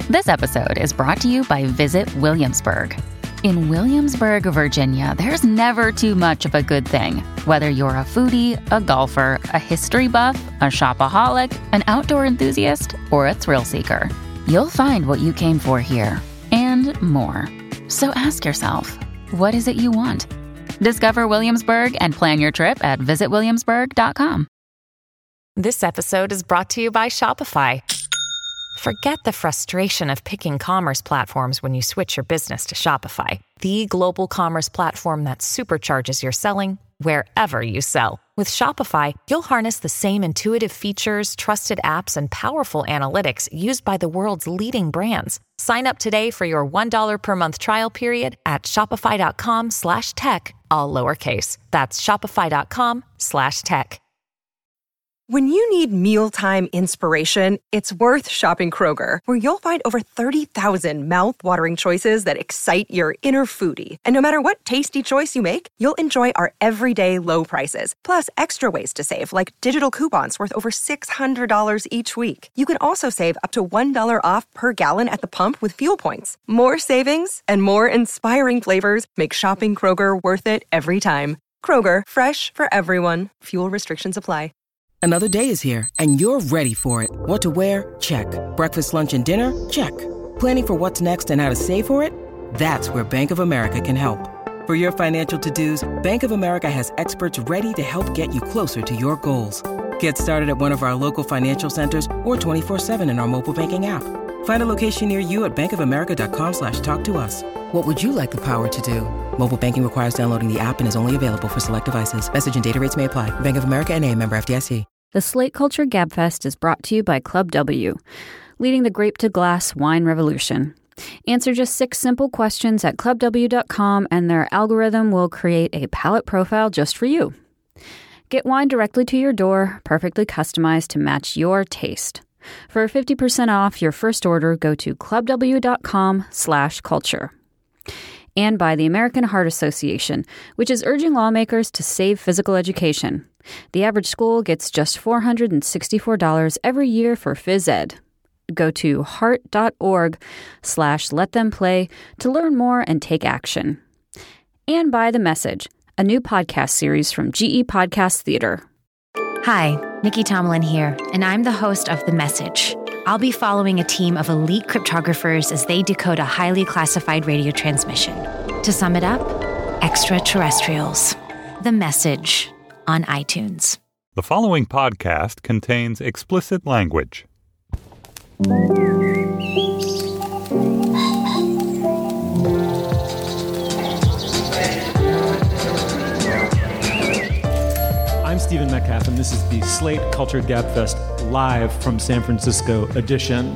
This episode is brought to you by Visit Williamsburg. In Williamsburg, Virginia, there's never too much of a good thing. Whether you're a foodie, a golfer, a history buff, a shopaholic, an outdoor enthusiast, or a thrill seeker, you'll find what you came for here and more. So ask yourself, what is it you want? Discover Williamsburg and plan your trip at visitwilliamsburg.com. This episode is brought to you by Shopify. Forget the frustration of picking commerce platforms when you switch your business to Shopify, the global commerce platform that supercharges your selling wherever you sell. With Shopify, you'll harness the same intuitive features, trusted apps, and powerful analytics used by the world's leading brands. Sign up today for your $1 per month trial period at shopify.com/tech, all lowercase. That's shopify.com/tech. When you need mealtime inspiration, it's worth shopping Kroger, where you'll find over 30,000 mouth-watering choices that excite your inner foodie. And no matter what tasty choice you make, you'll enjoy our everyday low prices, plus extra ways to save, like digital coupons worth over $600 each week. You can also save up to $1 off per gallon at the pump with fuel points. More savings and more inspiring flavors make shopping Kroger worth it every time. Kroger, fresh for everyone. Fuel restrictions apply. Another day is here, and you're ready for it. What to wear? Check. Breakfast, lunch, and dinner? Check. Planning for what's next and how to save for it? That's where Bank of America can help. For your financial to-dos, Bank of America has experts ready to help get you closer to your goals. Get started at one of our local financial centers or 24/7 in our mobile banking app. Find a location near you at bankofamerica.com/talktous. What would you like the power to do? Mobile banking requires downloading the app and is only available for select devices. Message and data rates may apply. Bank of America N.A., member FDIC. The Slate Culture Gabfest is brought to you by Club W, leading the grape-to-glass wine revolution. Answer just 6 simple questions at clubw.com and their algorithm will create a palate profile just for you. Get wine directly to your door, perfectly customized to match your taste. For 50% off your first order, go to clubw.com/culture. And by the American Heart Association, which is urging lawmakers to save physical education. The average school gets just $464 every year for phys ed. Go to heart.org/letthemplay to learn more and take action. And by The Message, a new podcast series from GE Podcast Theater. Hi, Nikki Tomlin here, and I'm the host of The Message. I'll be following a team of elite cryptographers as they decode a highly classified radio transmission. To sum it up, extraterrestrials. The Message on iTunes. The following podcast contains explicit language. I'm Stephen Metcalf, and this is the Slate Culture Gabfest live from San Francisco edition.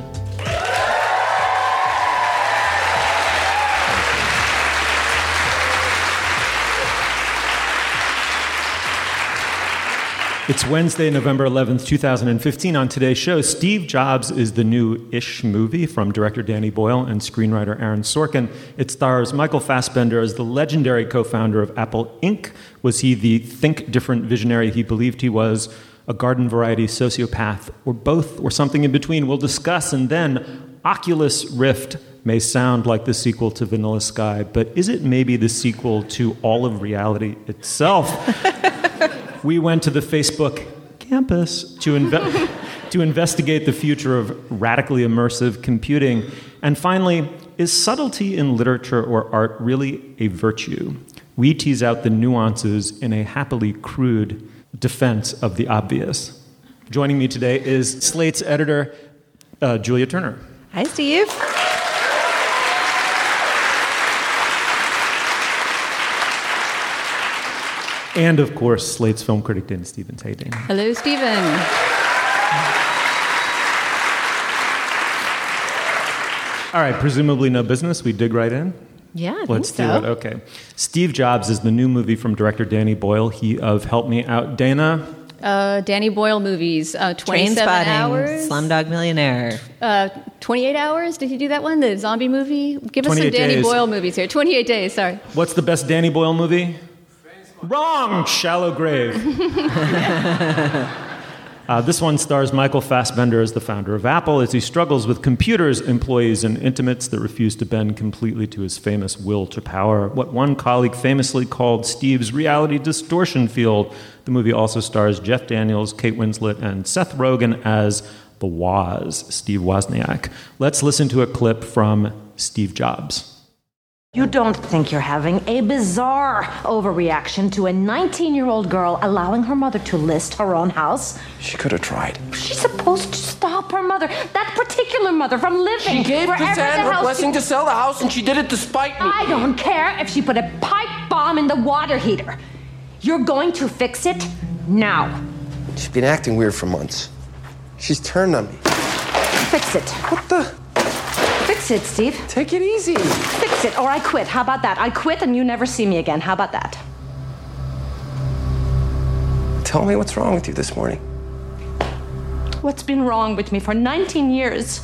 It's Wednesday, November 11th, 2015. On today's show, Steve Jobs is the new-ish movie from director Danny Boyle and screenwriter Aaron Sorkin. It stars Michael Fassbender as the legendary co-founder of Apple Inc. Was he the think different visionary he believed he was, a garden variety sociopath, or both, or something in between? We'll discuss. And then Oculus Rift may sound like the sequel to Vanilla Sky, but is it maybe the sequel to all of reality itself? We went to the Facebook campus to investigate the future of radically immersive computing. And finally, is subtlety in literature or art really a virtue? We tease out the nuances in a happily crude defense of the obvious. Joining me today is Slate's editor, Julia Turner. Hi, Steve. And, of course, Slate's film critic, Dana Stevens. Hey, Dana. Hello, Stephen. All right, presumably no business. We dig right in? Yeah, Let's do it. Okay. Steve Jobs is the new movie from director Danny Boyle. He of Help Me Out. Dana? Danny Boyle movies, 27 hours. Slumdog Millionaire. 28 hours? Did he do that one? The zombie movie? Give us some Danny Boyle movies here. 28 days, sorry. What's the best Danny Boyle movie? Wrong! Shallow Grave. This one stars Michael Fassbender as the founder of Apple as he struggles with computers, employees, and intimates that refuse to bend completely to his famous will to power, what one colleague famously called Steve's reality distortion field. The movie also stars Jeff Daniels, Kate Winslet, and Seth Rogen as the Woz, Steve Wozniak. Let's listen to a clip from Steve Jobs. You don't think you're having a bizarre overreaction to a 19-year-old girl allowing her mother to list her own house? She could have tried. She's supposed to stop her mother, that particular mother, from living. She gave wherever Kazan the her hell blessing to sell the house, and she did it despite me. I don't care if she put a pipe bomb in the water heater. You're going to fix it now. She's been acting weird for months. She's turned on me. Fix it. What the? Fix it, Steve. Take it easy. Fix it, or I quit. How about that? I quit and you never see me again. How about that? Tell me what's wrong with you this morning. What's been wrong with me for 19 years?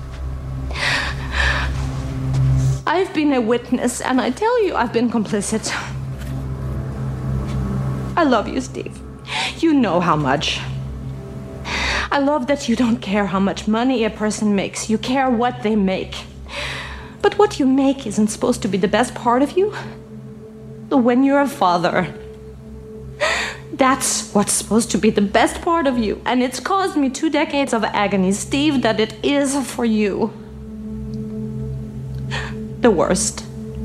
I've been a witness, and I tell you, I've been complicit. I love you, Steve. You know how much. I love that you don't care how much money a person makes. You care what they make. But what you make isn't supposed to be the best part of you. When you're a father, that's what's supposed to be the best part of you. And it's caused me 2 decades of agony, Steve, that it is for you. The worst.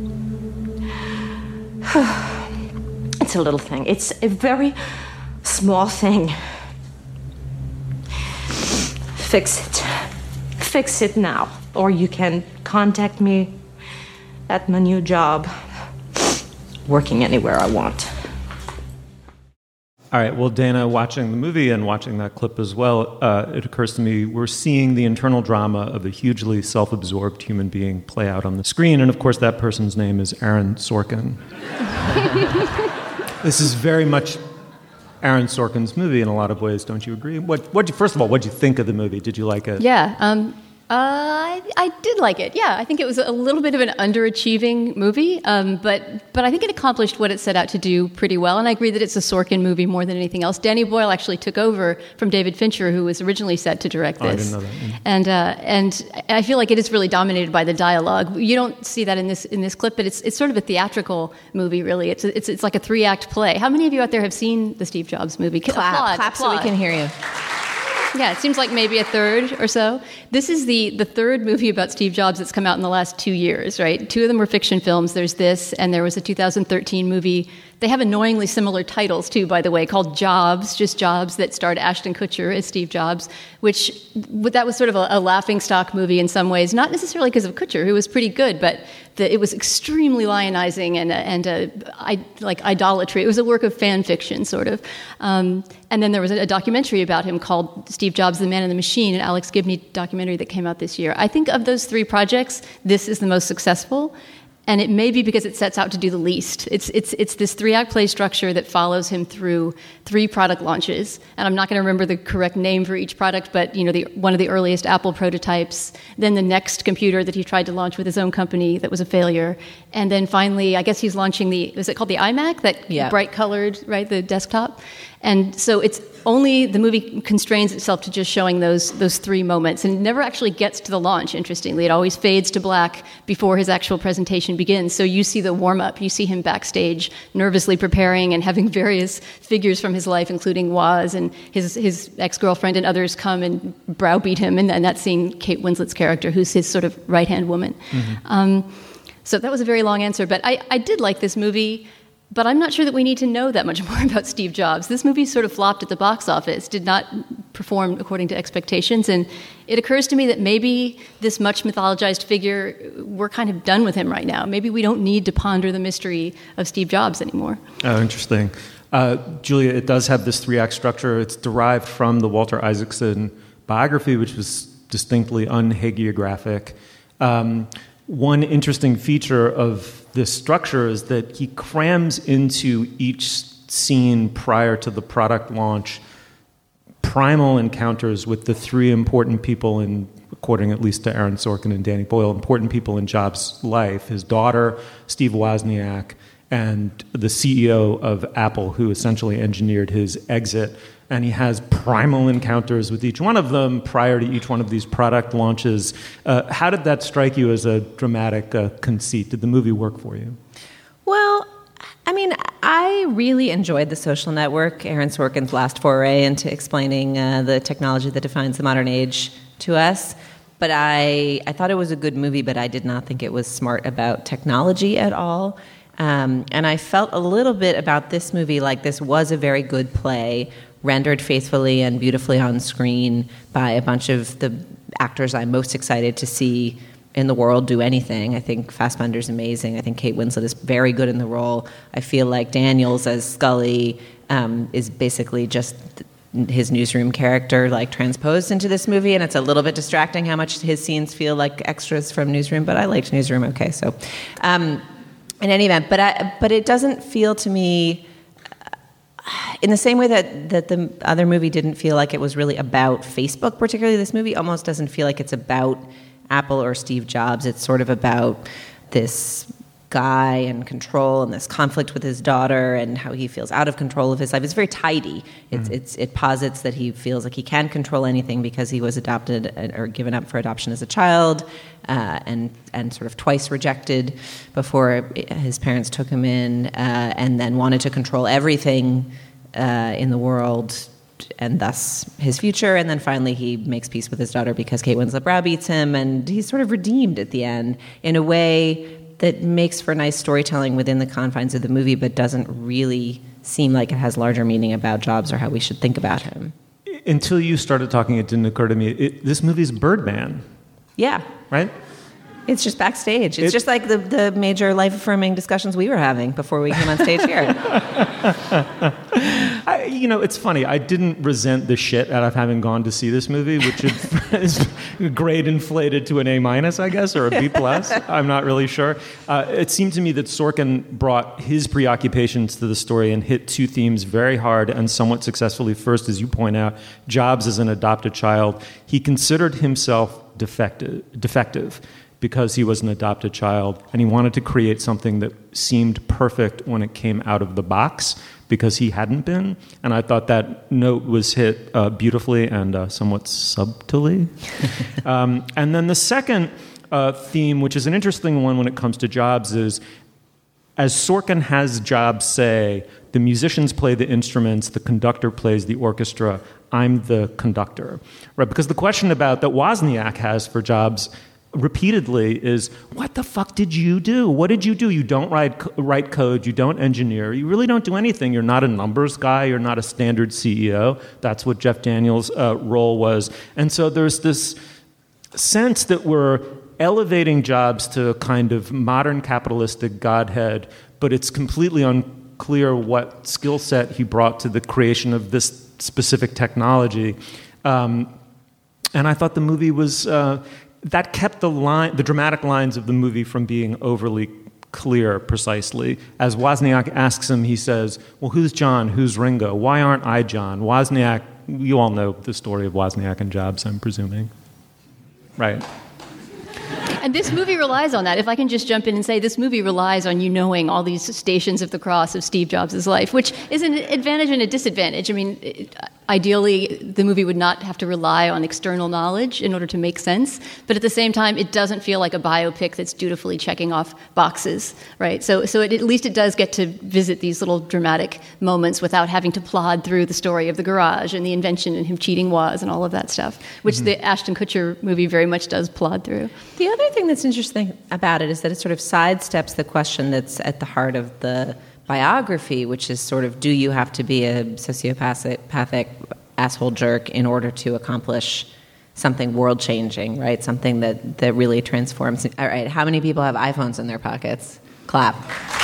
It's a little thing. It's a very small thing. Fix it. Fix it now. Or you can contact me at my new job, working anywhere I want. All right, well, Dana, watching the movie and watching that clip as well, it occurs to me we're seeing the internal drama of a hugely self-absorbed human being play out on the screen, and of course that person's name is Aaron Sorkin. This is very much Aaron Sorkin's movie in a lot of ways, don't you agree? First of all, what did you think of the movie? Did you like it? Yeah, I did like it. Yeah, I think it was a little bit of an underachieving movie, but I think it accomplished what it set out to do pretty well. And I agree that it's a Sorkin movie more than anything else. Danny Boyle actually took over from David Fincher, who was originally set to direct this. I didn't know that. And I feel like it is really dominated by the dialogue. You don't see that in this clip, but it's sort of a theatrical movie, really. It's like a 3-act play. How many of you out there have seen the Steve Jobs movie? Clap so we can hear you. Yeah, it seems like maybe a third or so. This is the third movie about Steve Jobs that's come out in the last 2 years, right? 2 of them were fiction films. There's this, and there was a 2013 movie. They have annoyingly similar titles, too, by the way, called Jobs, just Jobs, that starred Ashton Kutcher as Steve Jobs, that was sort of a laughingstock movie in some ways, not necessarily because of Kutcher, who was pretty good, but it was extremely lionizing and like idolatry. It was a work of fan fiction, sort of. And then there was a documentary about him called Steve Jobs, the Man and the Machine, an Alex Gibney documentary that came out this year. I think of those 3 projects, this is the most successful. And it may be because it sets out to do the least. It's this 3-act play structure that follows him through 3 product launches. And I'm not going to remember the correct name for each product, but one of the earliest Apple prototypes, then the next computer that he tried to launch with his own company that was a failure. And then finally, I guess he's launching is it called the iMac? That bright colored, right, the desktop? And so the movie constrains itself to just showing those 3 moments, and it never actually gets to the launch, interestingly. It always fades to black before his actual presentation begins. So you see the warm-up, you see him backstage nervously preparing and having various figures from his life, including Woz and his ex-girlfriend and others come and browbeat him, and that's seeing Kate Winslet's character, who's his sort of right-hand woman. Mm-hmm. So that was a very long answer, but I did like this movie. But I'm not sure that we need to know that much more about Steve Jobs. This movie sort of flopped at the box office, did not perform according to expectations, and it occurs to me that maybe this much mythologized figure, we're kind of done with him right now. Maybe we don't need to ponder the mystery of Steve Jobs anymore. Oh, interesting. Julia, it does have this 3-act structure. It's derived from the Walter Isaacson biography, which was distinctly unhagiographic. One interesting feature of this structure is that he crams into each scene prior to the product launch primal encounters with the 3 important people according at least to Aaron Sorkin and Danny Boyle, important people in Jobs' life, his daughter, Steve Wozniak, and the CEO of Apple, who essentially engineered his exit. and he has primal encounters with each one of them prior to each one of these product launches. How did that strike you as a dramatic conceit? Did the movie work for you? Well, I mean, I really enjoyed The Social Network, Aaron Sorkin's last foray into explaining the technology that defines the modern age to us. But I thought it was a good movie, but I did not think it was smart about technology at all. And I felt a little bit about this movie like this was a very good play, rendered faithfully and beautifully on screen by a bunch of the actors I'm most excited to see in the world do anything. I think Fassbender's amazing. I think Kate Winslet is very good in the role. I feel like Daniels as Scully is basically just his newsroom character, like, transposed into this movie, and it's a little bit distracting how much his scenes feel like extras from Newsroom, but I liked Newsroom okay. So in any event, but it doesn't feel to me in the same way that the other movie didn't feel like it was really about Facebook particularly. This movie almost doesn't feel like it's about Apple or Steve Jobs. It's sort of about this guy and control and this conflict with his daughter and how he feels out of control of his life. It's very tidy. It posits that he feels like he can't control anything because he was adopted or given up for adoption as a child and sort of twice rejected before his parents took him in and then wanted to control everything in the world and thus his future. And then finally he makes peace with his daughter because Kate Winslet browbeats him, and he's sort of redeemed at the end in a way that makes for nice storytelling within the confines of the movie, but doesn't really seem like it has larger meaning about Jobs or how we should think about him. Until you started talking, it didn't occur to me. This movie's Birdman. Yeah. Right? It's just backstage. It's just like the major life-affirming discussions we were having before we came on stage here. It's funny. I didn't resent the shit out of having gone to see this movie, which is grade inflated to an A-, I guess, or a B+. I'm not really sure. It seemed to me that Sorkin brought his preoccupations to the story and hit two themes very hard and somewhat successfully. First, as you point out, Jobs as an adopted child. He considered himself defective because he was an adopted child, and he wanted to create something that seemed perfect when it came out of the box because he hadn't been. And I thought that note was hit beautifully and somewhat subtly. And then the second theme, which is an interesting one when it comes to Jobs, is as Sorkin has Jobs say, the musicians play the instruments, the conductor plays the orchestra, I'm the conductor. Right? Because the question about that Wozniak has for Jobs repeatedly is, what the fuck did you do? What did you do? You don't write code, you don't engineer, you really don't do anything. You're not a numbers guy, you're not a standard CEO. That's what Jeff Daniels' role was. And so there's this sense that we're elevating Jobs to a kind of modern capitalistic godhead, but it's completely unclear what skill set he brought to the creation of this specific technology. And I thought the movie was... that kept the dramatic lines of the movie from being overly clear precisely. As Wozniak asks him, he says, well, who's John? Who's Ringo? Why aren't I John? Wozniak, you all know the story of Wozniak and Jobs, I'm presuming. Right. And this movie relies on that. If I can just jump in and say, this movie relies on you knowing all these stations of the cross of Steve Jobs' life, which is an advantage and a disadvantage. I mean, ideally, the movie would not have to rely on external knowledge in order to make sense. But at the same time, it doesn't feel like a biopic that's dutifully checking off boxes, right? So at least it does get to visit these little dramatic moments without having to plod through the story of the garage and the invention and him cheating Woz and all of that stuff, which the Ashton Kutcher movie very much does plod through. The other thing that's interesting about it is that it sort of sidesteps the question that's at the heart of the biography, which is sort of, do you have to be a sociopathic asshole jerk in order to accomplish something world-changing, right? Something that really transforms. All right, how many people have iPhones in their pockets? Clap.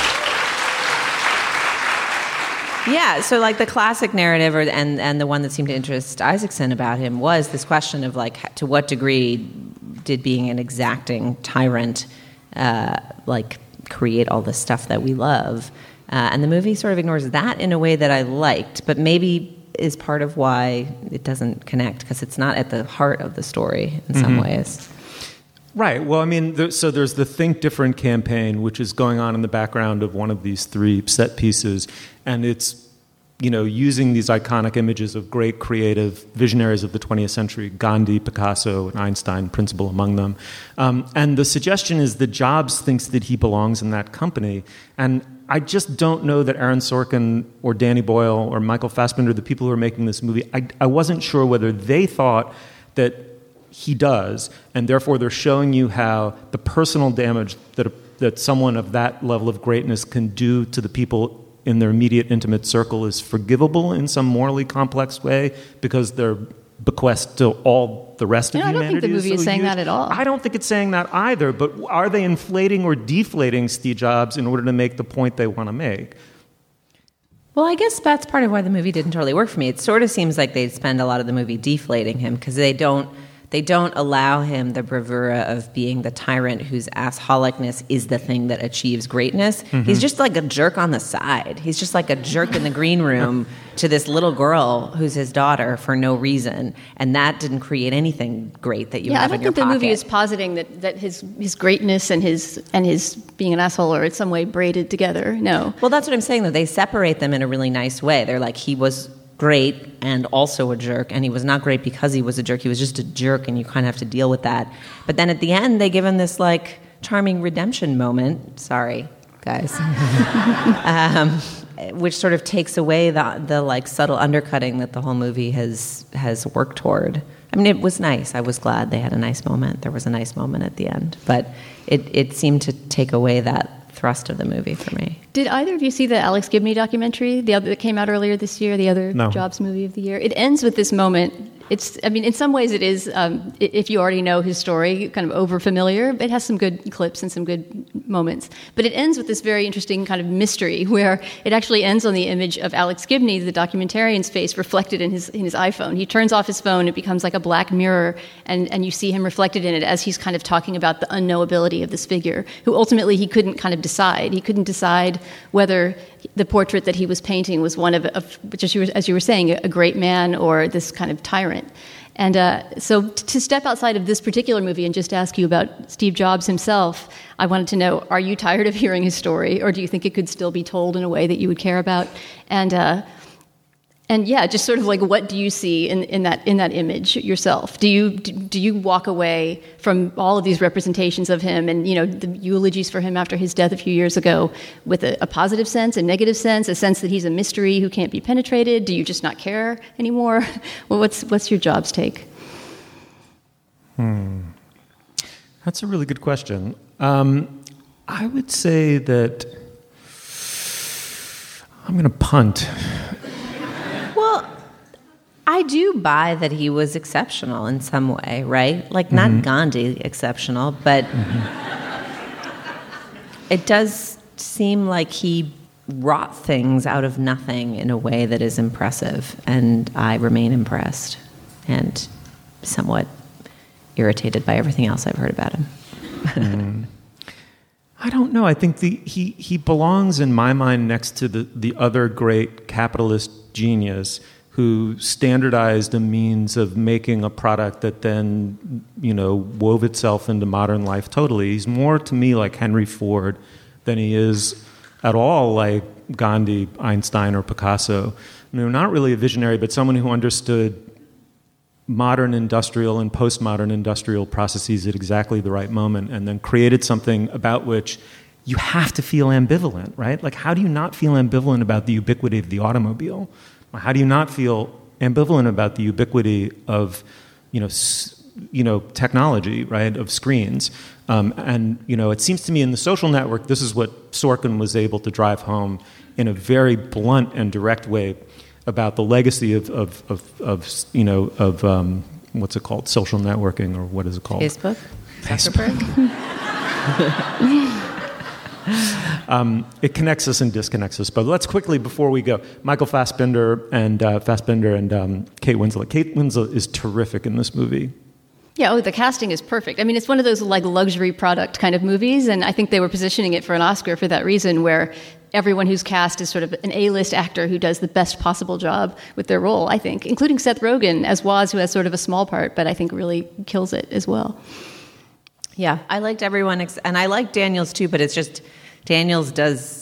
Yeah, so like the classic narrative and the one that seemed to interest Isaacson about him was this question of like, to what degree did being an exacting tyrant create all the stuff that we love? And the movie sort of ignores that in a way that I liked, but maybe is part of why it doesn't connect, because it's not at the heart of the story in some ways. Right. Well, I mean, so there's the Think Different campaign, which is going on in the background of one of these three set pieces, and it's using these iconic images of great creative visionaries of the 20th century, Gandhi, Picasso, and Einstein, principal among them. And the suggestion is that Jobs thinks that he belongs in that company. And I just don't know that Aaron Sorkin or Danny Boyle or Michael Fassbender, the people who are making this movie, I wasn't sure whether they thought that he does, and therefore they're showing you how the personal damage that someone of that level of greatness can do to the people in their immediate intimate circle is forgivable in some morally complex way because they're bequest to all the rest of humanity. I don't think the movie is saying that at all. I don't think it's saying that either, but are they inflating or deflating Steve Jobs in order to make the point they want to make? Well, I guess that's part of why the movie didn't totally work for me. It sort of seems like they spend a lot of the movie deflating him because they don't allow him the bravura of being the tyrant whose assholicness is the thing that achieves greatness. Mm-hmm. He's just like a jerk on the side. He's just like a jerk in the green room to this little girl who's his daughter for no reason. And that didn't create anything great that you have in your pocket. I don't think the movie is positing that his greatness and his being an asshole are in some way braided together. No. Well, that's what I'm saying, though. They separate them in a really nice way. They're like, he was great and also a jerk, and he was not great because he was a jerk. He was just a jerk, and you kind of have to deal with that. But then at the end, they give him this like charming redemption moment. Sorry, guys, which sort of takes away the like subtle undercutting that the whole movie has worked toward. I mean, it was nice. I was glad they had a nice moment. There was a nice moment at the end, but it seemed to take away that thrust of the movie for me. Did either of you see the Alex Gibney documentary, the other that came out earlier this year, the other Jobs movie of the year? It ends with this moment. In some ways it is, if you already know his story, kind of over-familiar. It has some good clips and some good moments. But it ends with this very interesting kind of mystery where it actually ends on the image of Alex Gibney, the documentarian's face, reflected in his iPhone. He turns off his phone, it becomes like a black mirror, and you see him reflected in it as he's kind of talking about the unknowability of this figure, who ultimately he couldn't kind of decide. He couldn't decide whether the portrait that he was painting was one of just as you were saying, a great man or this kind of tyrant. And so to step outside of this particular movie and just ask you about Steve Jobs himself, I wanted to know, are you tired of hearing his story, or do you think it could still be told in a way that you would care about? And yeah, just sort of like, what do you see in that image yourself? Do you walk away from all of these representations of him and the eulogies for him after his death a few years ago with a positive sense, a negative sense, a sense that he's a mystery who can't be penetrated? Do you just not care anymore? Well, what's your Jobs take? That's a really good question. I would say that I'm going to punt. I do buy that he was exceptional in some way, right? Like, not Gandhi exceptional, but it does seem like he wrought things out of nothing in a way that is impressive, and I remain impressed and somewhat irritated by everything else I've heard about him. I don't know. I think he belongs in my mind next to the other great capitalist genius who standardized a means of making a product that then, wove itself into modern life totally. He's more to me like Henry Ford than he is at all like Gandhi, Einstein, or Picasso. Not really a visionary, but someone who understood modern industrial and postmodern industrial processes at exactly the right moment and then created something about which you have to feel ambivalent, right? Like, how do you not feel ambivalent about the ubiquity of the automobile? How do you not feel ambivalent about the ubiquity of, technology, right, of screens? And it seems to me in The Social Network, this is what Sorkin was able to drive home in a very blunt and direct way about the legacy of what's it called, social networking, or what is it called? Facebook. Zuckerberg. It connects us and disconnects us. But let's quickly, before we go, Michael Fassbender and Kate Winslet. Kate Winslet is terrific in this movie. Yeah, the casting is perfect. I mean, it's one of those like luxury product kind of movies, and I think they were positioning it for an Oscar for that reason, where everyone who's cast is sort of an A-list actor who does the best possible job with their role, I think, including Seth Rogen as Woz, who has sort of a small part, but I think really kills it as well. Yeah, I liked everyone, and I liked Daniels too, but it's just Daniels does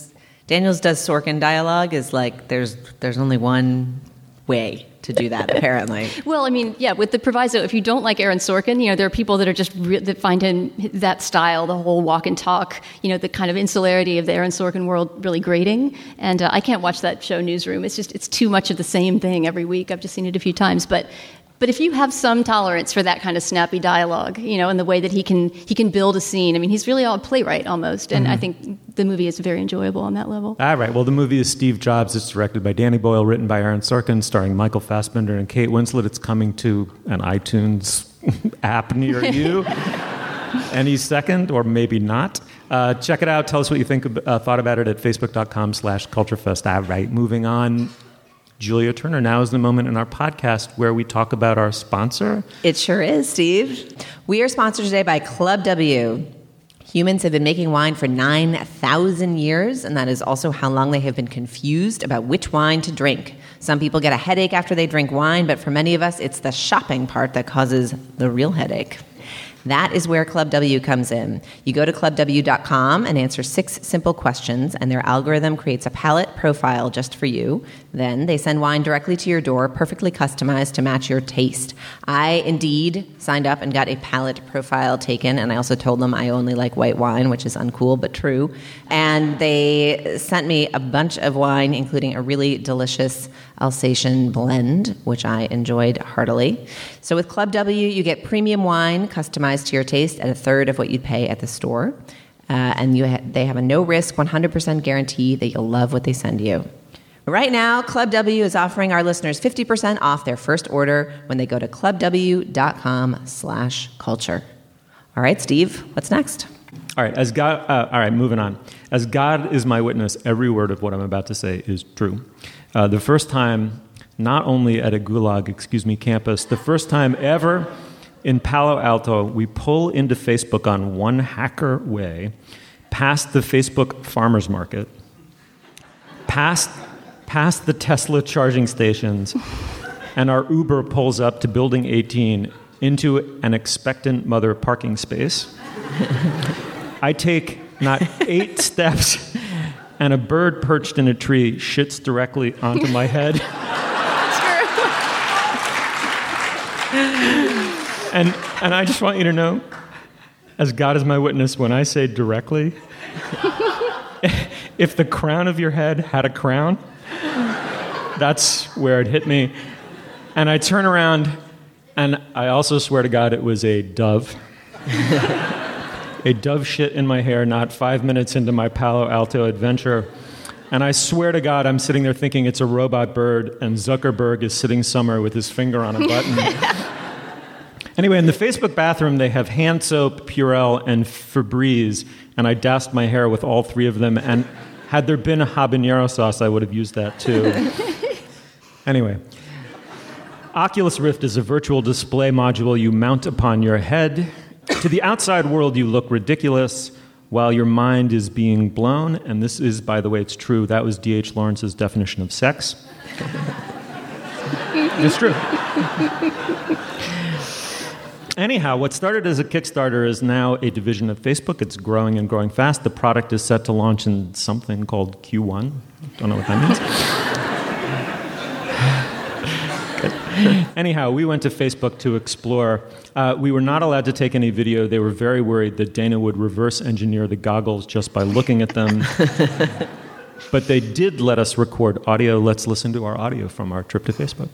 Daniels does Sorkin dialogue is like there's only one way to do that, apparently. Well, I mean, yeah, with the proviso, if you don't like Aaron Sorkin, there are people that are just that find him, that style, the whole walk and talk, the kind of insularity of the Aaron Sorkin world really grating. And I can't watch that show Newsroom. It's too much of the same thing every week. I've just seen it a few times. But if you have some tolerance for that kind of snappy dialogue, and the way that he can build a scene, I mean, he's really a playwright almost, and I think the movie is very enjoyable on that level. All right. Well, the movie is Steve Jobs. It's directed by Danny Boyle, written by Aaron Sorkin, starring Michael Fassbender and Kate Winslet. It's coming to an iTunes app near you any second, or maybe not. Check it out. Tell us what you thought about it at facebook.com/culturefest. All right. Moving on. Julia Turner, now is the moment in our podcast where we talk about our sponsor. It sure is, Steve. We are sponsored today by Club W. Humans have been making wine for 9,000 years, and that is also how long they have been confused about which wine to drink. Some people get a headache after they drink wine, but for many of us, it's the shopping part that causes the real headache. That is where Club W comes in. You go to clubw.com and answer 6 simple questions, and their algorithm creates a palate profile just for you. Then they send wine directly to your door, perfectly customized to match your taste. I indeed signed up and got a palate profile taken, and I also told them I only like white wine, which is uncool but true. And they sent me a bunch of wine, including a really delicious Alsatian blend, which I enjoyed heartily. So with Club W, you get premium wine customized to your taste at a third of what you'd pay at the store. And they have a no-risk, 100% guarantee that you'll love what they send you. Right now, Club W is offering our listeners 50% off their first order when they go to clubw.com/culture. All right, Steve, what's next? All right, moving on. As God is my witness, every word of what I'm about to say is true. The first time, not only at a Gulag, campus, the first time ever in Palo Alto, we pull into Facebook on one hacker way, past the Facebook farmers market, past the Tesla charging stations, and our Uber pulls up to Building 18 into an expectant mother parking space. I take not 8 steps, and a bird perched in a tree shits directly onto my head. And I just want you to know, as God is my witness, when I say directly, if the crown of your head had a crown, that's where it hit me. And I turn around, and I also swear to God it was a dove. A dove shit in my hair not 5 minutes into my Palo Alto adventure. And I swear to God, I'm sitting there thinking it's a robot bird, and Zuckerberg is sitting somewhere with his finger on a button. Anyway, in the Facebook bathroom, they have hand soap, Purell, and Febreze, and I doused my hair with all 3 of them, and had there been a habanero sauce, I would have used that too. Anyway, Oculus Rift is a virtual display module you mount upon your head. To the outside world, you look ridiculous while your mind is being blown, and this is, by the way, it's true. That was D.H. Lawrence's definition of sex. It's true. Anyhow, what started as a Kickstarter is now a division of Facebook. It's growing and growing fast. The product is set to launch in something called Q1. Don't know what that means. Anyhow, we went to Facebook to explore. We were not allowed to take any video. They were very worried that Dana would reverse engineer the goggles just by looking at them. But they did let us record audio. Let's listen to our audio from our trip to Facebook.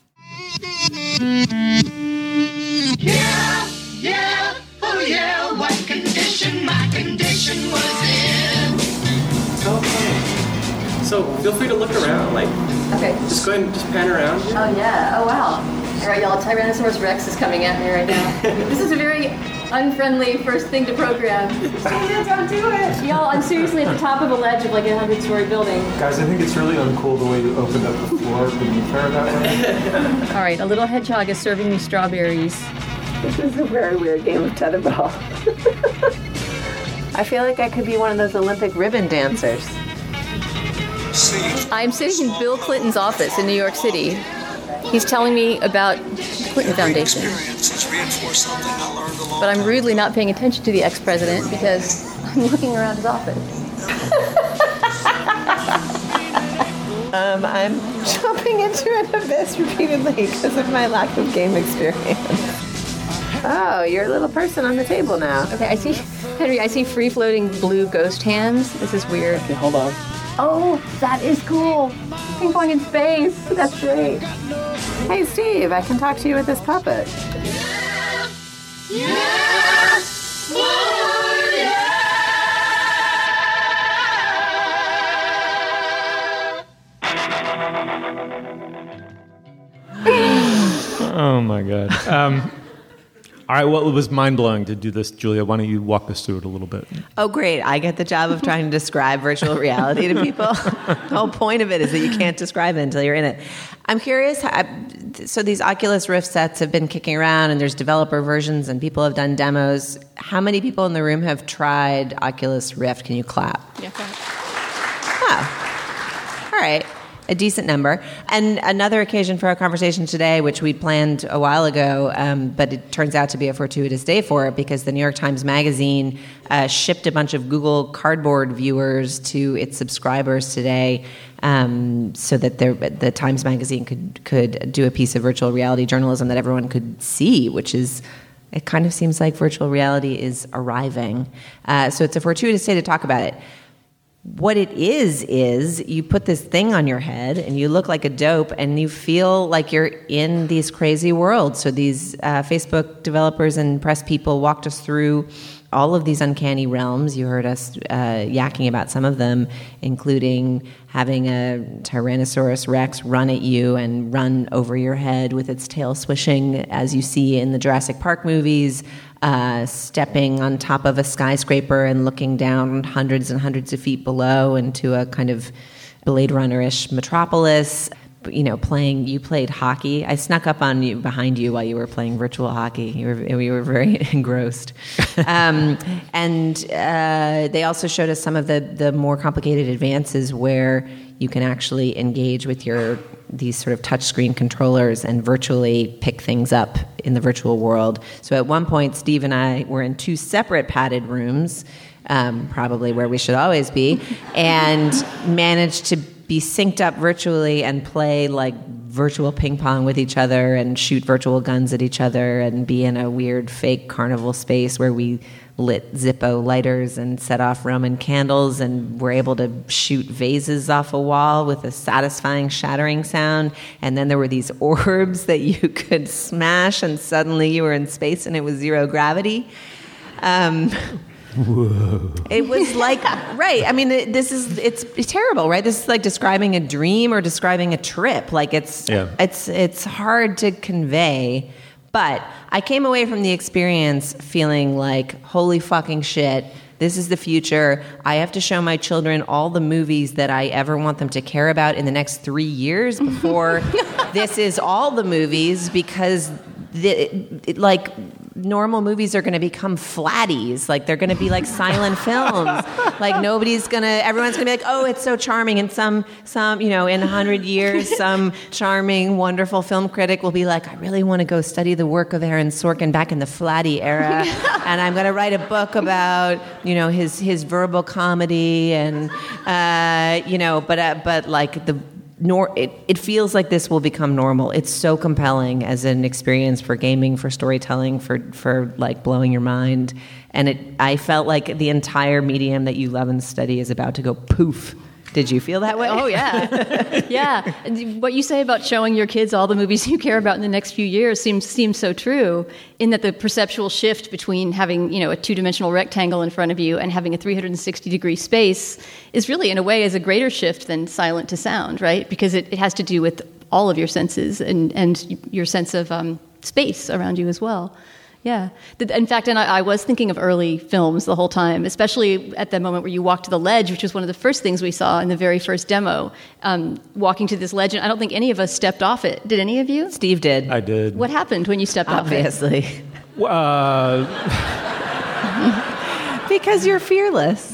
Yeah, oh yeah, what condition my condition was in. Okay. So feel free to look around, Okay. Just go ahead and just pan around. Oh, yeah. Oh, wow. All right, y'all, Tyrannosaurus Rex is coming at me right now. This is a very unfriendly first thing to program. Don't do it. Y'all, I'm seriously at the top of a ledge of a 100-story building. Guys, I think it's really uncool the way you opened up the floor beneath her that way. All right, a little hedgehog is serving me strawberries. This is a very weird game of tetherball. I feel like I could be one of those Olympic ribbon dancers. I'm sitting in Bill Clinton's office in New York City. He's telling me about the Clinton Foundation. But I'm rudely not paying attention to the ex-president because I'm looking around his office. I'm jumping into an abyss repeatedly because of my lack of game experience. Oh, you're a little person on the table now. Okay, Henry, I see free-floating blue ghost hands. This is weird. Okay, hold on. Oh, that is cool. Ping pong in space. That's great. Hey, Steve, I can talk to you with this puppet. Oh, my God. All right, well, it was mind-blowing to do this. Julia, why don't you walk us through it a little bit? Oh, great. I get the job of trying to describe virtual reality to people. The whole point of it is that you can't describe it until you're in it. I'm curious, so these Oculus Rift sets have been kicking around, and there's developer versions, and people have done demos. How many people in the room have tried Oculus Rift? Can you clap? Yeah, clap. Oh, all right. A decent number. And another occasion for our conversation today, which we planned a while ago, but it turns out to be a fortuitous day for it because the New York Times Magazine shipped a bunch of Google Cardboard viewers to its subscribers today so that the Times Magazine could do a piece of virtual reality journalism that everyone could see, which is... It kind of seems like virtual reality is arriving. So it's a fortuitous day to talk about it. What it is you put this thing on your head and you look like a dope and you feel like you're in these crazy worlds. So these Facebook developers and press people walked us through all of these uncanny realms. You heard us yakking about some of them, including having a Tyrannosaurus Rex run at you and run over your head with its tail swishing, as you see in the Jurassic Park movies, stepping on top of a skyscraper and looking down hundreds and hundreds of feet below into a kind of Blade Runner-ish metropolis. You know, you played hockey. I snuck up on you behind you while you were playing virtual hockey. We were very engrossed. And they also showed us some of the more complicated advances where you can actually engage with these sort of touchscreen controllers and virtually pick things up in the virtual world. So at one point, Steve and I were in two separate padded rooms, probably where we should always be, and managed to be synced up virtually and play like virtual ping pong with each other and shoot virtual guns at each other and be in a weird fake carnival space where we lit Zippo lighters and set off Roman candles and were able to shoot vases off a wall with a satisfying shattering sound. And then there were these orbs that you could smash and suddenly you were in space and it was zero gravity. Whoa. It was like, right. I mean, it's terrible, right? This is like describing a dream or describing a trip. Like it's hard to convey. But I came away from the experience feeling like, holy fucking shit, this is the future. I have to show my children all the movies that I ever want them to care about in the next 3 years before this is all the movies, because like normal movies are going to become flatties. Like they're going to be like silent films. Like everyone's going to be like, oh, it's so charming. And some, in 100 years, some charming, wonderful film critic will be like, I really want to go study the work of Aaron Sorkin back in the flatty era. And I'm going to write a book about, his verbal comedy and, but like it feels like this will become normal. It's so compelling as an experience for gaming, for storytelling, for like blowing your mind. And I felt like the entire medium that you love and study is about to go poof. Did you feel that way? Oh, yeah. Yeah. What you say about showing your kids all the movies you care about in the next few years seems so true, in that the perceptual shift between having, a two-dimensional rectangle in front of you and having a 360-degree space is really, in a way, is a greater shift than silent to sound, right? Because it has to do with all of your senses and your sense of space around you as well. Yeah. In fact, and I was thinking of early films the whole time, especially at the moment where you walk to the ledge, which was one of the first things we saw in the very first demo. Walking to this ledge, and I don't think any of us stepped off it. Did any of you? Steve did. I did. What happened when you stepped off it? Obviously. Because you're fearless.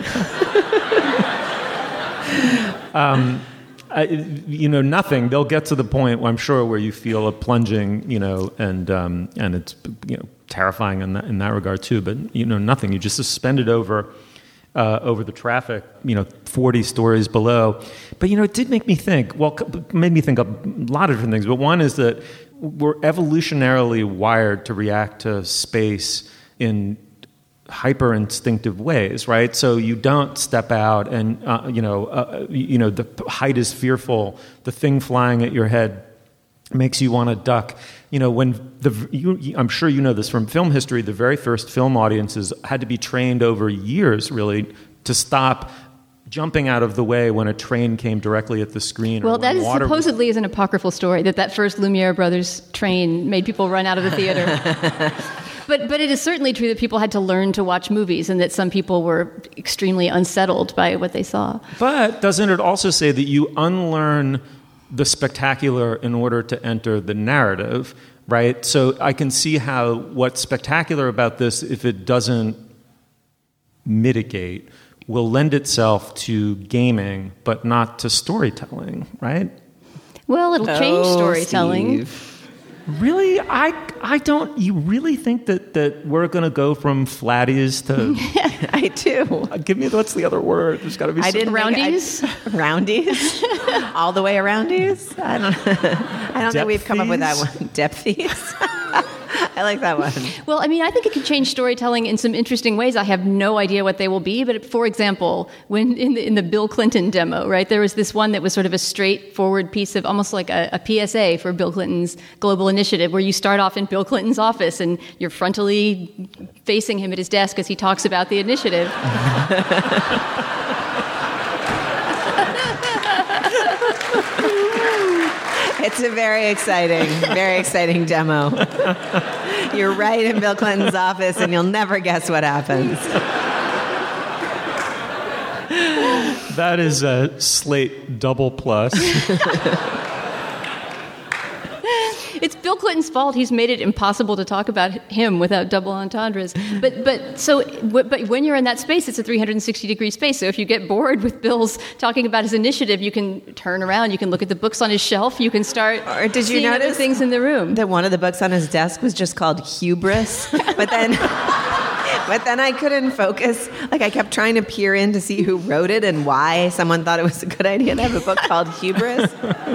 Nothing. They'll get to the point, I'm sure, where you feel a plunging, and it's, terrifying in that regard too. But nothing. You just suspend it over over the traffic, 40 stories below. But, it did make me think, made me think of a lot of different things. But one is that we're evolutionarily wired to react to space in hyper instinctive ways, right? So you don't step out and, the height is fearful. The thing flying at your head makes you want to duck. I'm sure you know this from film history, the very first film audiences had to be trained over years, really, to stop jumping out of the way when a train came directly at the screen. Well, that is supposedly is an apocryphal story, that first Lumiere Brothers train made people run out of the theater. But it is certainly true that people had to learn to watch movies and that some people were extremely unsettled by what they saw. But doesn't it also say that you unlearn the spectacular in order to enter the narrative, right? So I can see how what's spectacular about this, if it doesn't mitigate, will lend itself to gaming, but not to storytelling, right? Well, it'll change storytelling. Steve. Really? I don't. You really think that we're going to go from flatties to... I do. Give me, what's the other word? There's got to be roundies? Roundies? All the way aroundies? I don't think we've come up with that one. Depthies? I like that one. Well, I think it could change storytelling in some interesting ways. I have no idea what they will be, but for example, when in the Bill Clinton demo, right, there was this one that was sort of a straightforward piece of almost like a PSA for Bill Clinton's global initiative, where you start off in Bill Clinton's office and you're frontally facing him at his desk as he talks about the initiative. It's a very exciting demo. You're right in Bill Clinton's office, and you'll never guess what happens. That is a Slate double plus. It's Bill Clinton's fault. He's made it impossible to talk about him without double entendres. But when you're in that space, it's a 360-degree space. So if you get bored with Bill's talking about his initiative, you can turn around. You can look at the books on his shelf. You can start seeing other things in the room. That one of the books on his desk was just called Hubris, but then I couldn't focus. Like, I kept trying to peer in to see who wrote it and why someone thought it was a good idea to have a book called Hubris.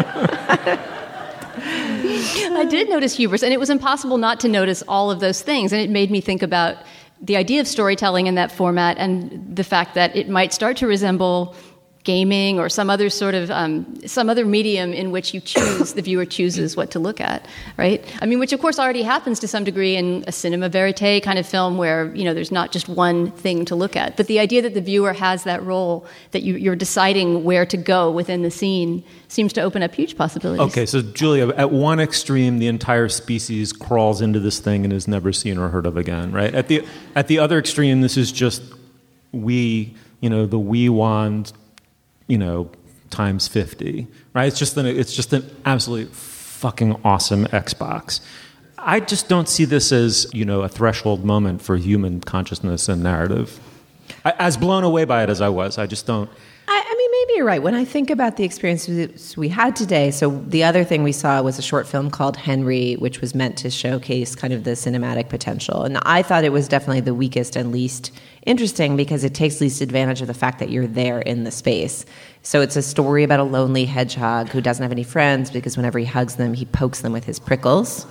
I did notice hubris, and it was impossible not to notice all of those things. And it made me think about the idea of storytelling in that format and the fact that it might start to resemble gaming or some other sort of some other medium in which the viewer chooses what to look at, right? Which of course already happens to some degree in a cinema verite kind of film where there's not just one thing to look at, but the idea that the viewer has that role, that you're deciding where to go within the scene, seems to open up huge possibilities. Okay, so Julia, at one extreme, the entire species crawls into this thing and is never seen or heard of again, right? At the other extreme, this is just the Wii wand, times 50, right? It's just an absolutely fucking awesome Xbox. I just don't see this as, a threshold moment for human consciousness and narrative. As blown away by it as I was, I just don't. Maybe you're right. When I think about the experiences we had today, so the other thing we saw was a short film called Henry, which was meant to showcase kind of the cinematic potential. And I thought it was definitely the weakest and least interesting because it takes least advantage of the fact that you're there in the space. So it's a story about a lonely hedgehog who doesn't have any friends because whenever he hugs them, he pokes them with his prickles.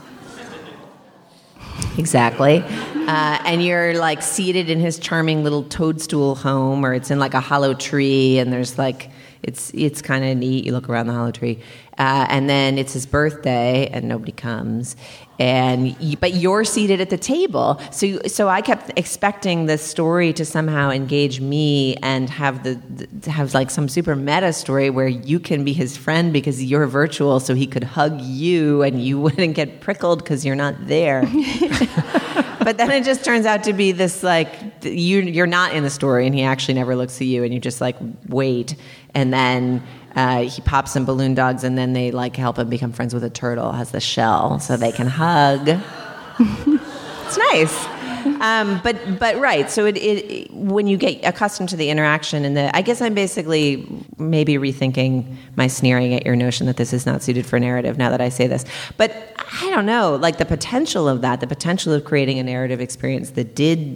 Exactly. And you're like seated in his charming little toadstool home, or it's in like a hollow tree, and there's like, it's kind of neat. You look around the hollow tree. And then it's his birthday, and nobody comes. But you're seated at the table. So I kept expecting this story to somehow engage me and have have like some super meta story where you can be his friend because you're virtual, so he could hug you and you wouldn't get prickled because you're not there. But then it just turns out to be this like you're not in the story, and he actually never looks at you, and you just like wait, and then. He pops some balloon dogs, and then they like help him become friends with a turtle. Has the shell, so they can hug. It's nice, but right. So it when you get accustomed to the interaction and I guess I'm basically maybe rethinking my sneering at your notion that this is not suited for narrative. Now that I say this, but I don't know, like the potential of creating a narrative experience that did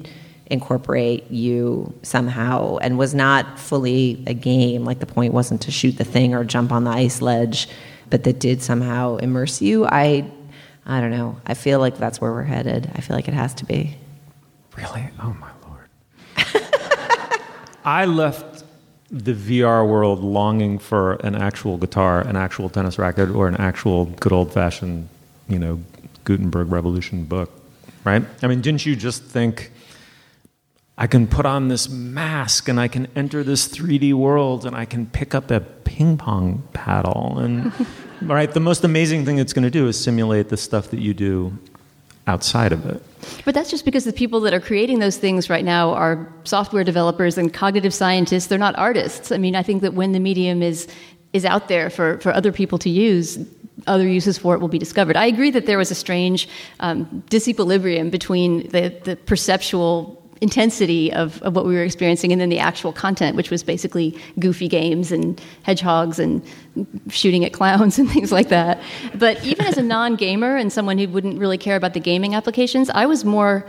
incorporate you somehow, and was not fully a game. Like, the point wasn't to shoot the thing or jump on the ice ledge, but that did somehow immerse you. I don't know. I feel like that's where we're headed. I feel like it has to be. Really? Oh, my Lord. I left the VR world longing for an actual guitar, an actual tennis racket, or an actual good old-fashioned, Gutenberg Revolution book, right? I mean, didn't you just think, I can put on this mask and I can enter this 3D world and I can pick up a ping pong paddle and, right? The most amazing thing it's going to do is simulate the stuff that you do outside of it. But that's just because the people that are creating those things right now are software developers and cognitive scientists. They're not artists. I mean, I think that when the medium is out there for other people to use, other uses for it will be discovered. I agree that there was a strange disequilibrium between the perceptual intensity of what we were experiencing and then the actual content, which was basically goofy games and hedgehogs and shooting at clowns and things like that. But even as a non-gamer and someone who wouldn't really care about the gaming applications, I was more,